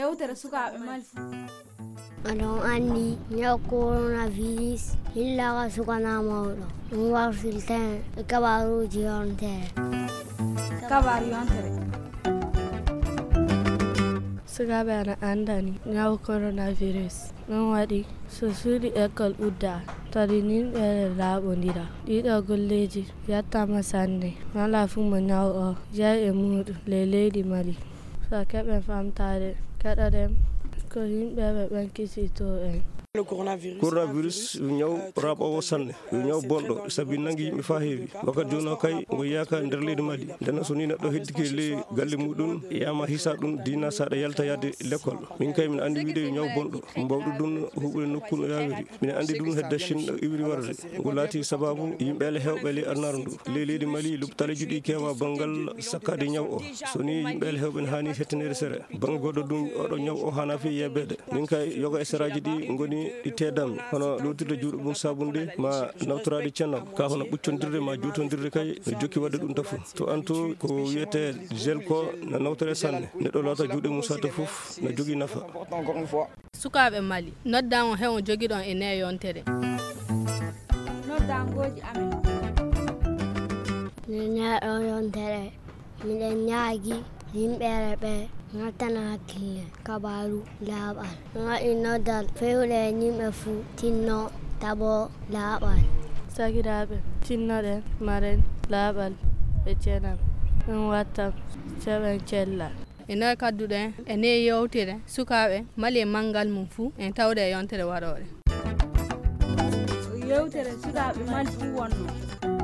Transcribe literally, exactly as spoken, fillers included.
yewtere sukaɓe mali fu aɗon anndi ñaw coronavirus hillaga sukana mawɗo ɗum wartirten e kabaruji yontere kabaru yontere sukaɓe ana andani ñaw coronavirus ɗum waɗi so suuɗi école udda tadi yimɓeɓe laaɓodira ɗiɗo golleji yattama sanne wala fu mo ñaw o jeeyi e muɗum ley leydi Mali so keɓen famtade keɗoɗen ko yimɓeɓe ɓankisito en coronavirus ñaw raɓowo sanne ñaw bonɗo sabi nangi yimɓe fa heewi wakkati joni o kay ngo yiyaka nder leydi Mali nden so ni neɗɗo heddiki ley galle muɗum yama hisa ɗum dina saɗa yalta yadde l'école min kay min andi wiide ñaw bonɗo mbawɗo ɗum huɓude nokku no yawiri min andi ɗum hedde Chine iwri warde ngo laati sababu yimɓele hewɓe ley arnaru ndu ley leydi Mali lopitaleji ɗi kewa banggal sakkade ñaw o so ni yimɓele hewɓe ne hani hettinede sere bangga goɗɗo ɗum oɗo ñaw o hana fi yebbede min kay yoga e seraji ɗi goni ɗi teddam hono lotirde juuɗe mum sabunde ma nawtoraɗe cennam ka hono ɓuccodirde ma juutodirde kay no jokki wadde ɗum tafu to antu ko wiyete gel ko no nawtore sanne neɗɗo lawta juuɗe mum satta foof no jogui nafa sukaɓe Mali noddan o hewo joguiɗon e ne yontere noddangoji amen ne neɗɗo yontere miɗen ñaagui yimɓere ɓe gattana hakkille kabaru laaɓal ɗum waɗi noddal fewde yimɓe fuu tinno tabo laaɓal sakiraɓe tinnoɗen maren laaɓal e ceenam ɗum watta seɓen cellal e noy kadduɗen e ne yewtere sukaɓe Mali e manggal mum fuu en tawde e yontere waɗore yewtere sukaɓe Mali fu wonno